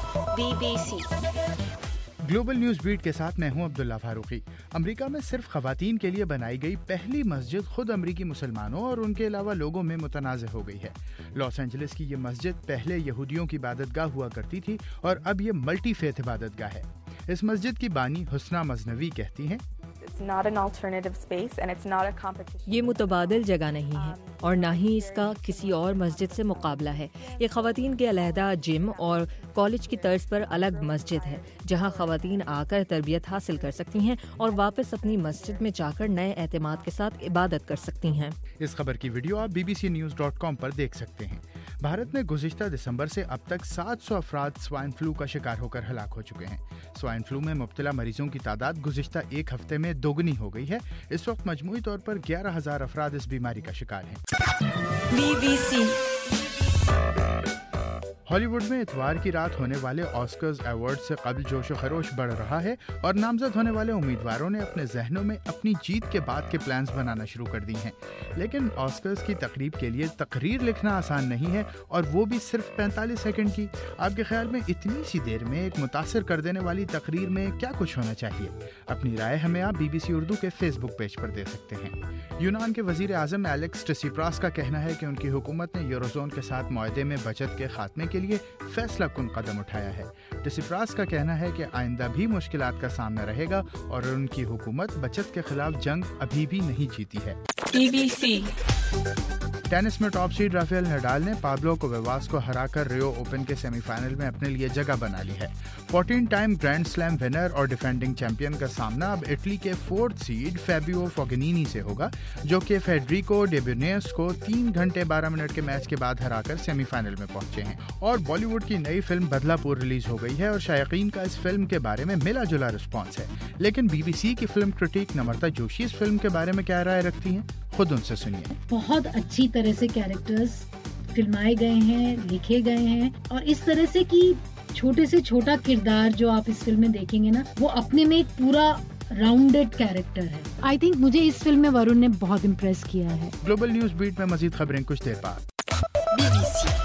BBC। Global news beat के साथ मैं हूं अब्दुल्ला फारूकी। अमेरिका में सिर्फ खवातीन के लिए बनाई गई पहली मस्जिद खुद अमेरिकी मुसलमानों और उनके अलावा लोगों में मुतनाज़ हो गई है। लॉस एंजलिस की ये मस्जिद पहले यहूदियों की इबादतगाह हुआ करती थी और अब ये मल्टी फेथ इबादतगाह है। इस मस्जिद की बानी हुस्ना मजनवी कहती हैं, ये मुतबादिल जगह नहीं है और ना ही इसका किसी और मस्जिद से मुकाबला है। ये खवातीन के अलहदा जिम और कॉलेज की तर्ज पर अलग मस्जिद है, जहां खवातीन आकर तरबियत हासिल कर सकती हैं और वापस अपनी मस्जिद में जाकर नए एतमाद के साथ इबादत कर सकती हैं। इस खबर की वीडियो आप bbcnews.com पर देख सकते हैं। भारत में गुज़िश्ता दिसंबर से अब तक 700 अफराद स्वाइन फ्लू का शिकार होकर हलाक हो चुके हैं। स्वाइन फ्लू में मुब्तला मरीजों की तादाद गुज़िश्ता एक हफ्ते में दोगुनी हो गई है। इस वक्त मजमूई तौर पर 11,000 अफराद इस बीमारी का शिकार हैं। BBC। हॉलीवुड में इतवार की रात होने वाले ऑस्कर्स अवार्ड से कबल जोश खरोश बढ़ रहा है और नामजद होने वाले उम्मीदवारों ने अपने जहनों में अपनी जीत के बाद के प्लान्स बनाना शुरू कर दी हैं। लेकिन ऑस्कर्स की तकरीब के लिए तकरीर लिखना आसान नहीं है, और वो भी सिर्फ 45 सेकंड की। आपके ख्याल में इतनी सी देर में एक मुतासिर कर देने वाली तकरीर में क्या कुछ होना चाहिए? अपनी राय हमें आप BBC उर्दू के फेसबुक पेज पर दे सकते हैं। यूनान के वजीर आजम एलेक्स टिसिप्रास का कहना है कि उनकी हुकूमत ने यूरोजोन के साथ मुआहदे में बचत के खात्मे के लिए फैसला कुन कदम उठाया है। टिसिप्रास का कहना है कि आइंदा भी मुश्किलात का सामना रहेगा और उनकी हुकूमत बचत के खिलाफ जंग अभी भी नहीं जीती है। BBC। टेनिस में टॉप सीड राफेल नडाल ने पाब्लो कोवेवास को हराकर रियो ओपन के सेमीफाइनल में अपने लिए जगह बना ली है। 14 टाइम ग्रैंड स्लैम विनर और डिफेंडिंग चैंपियन का सामना अब इटली के 4th सीड फैबियो फोगनीनी से होगा, जो कि फेडरिको डेब्यूनेस को 3 घंटे 12 मिनट के मैच के बाद हराकर सेमीफाइनल में पहुंचे हैं। और बॉलीवुड की नई फिल्म बदलापुर रिलीज हो गई है और शायकीन का इस फिल्म के बारे में मिला जुला रिस्पॉन्स है। लेकिन BBC की फिल्म क्रिटिक नम्रता जोशी इस फिल्म के बारे में क्या राय रखती हैं, खुद उनसे सुनिए। बहुत अच्छी तरह से कैरेक्टर्स फिल्माए गए हैं, लिखे गए हैं, और इस तरह से कि छोटे से छोटा किरदार जो आप इस फिल्म में देखेंगे ना, वो अपने में एक पूरा राउंडेड कैरेक्टर है। आई थिंक मुझे इस फिल्म में वरुण ने बहुत इम्प्रेस किया है। ग्लोबल न्यूज बीट में मजीद खबरें कुछ देर बाद। BBC।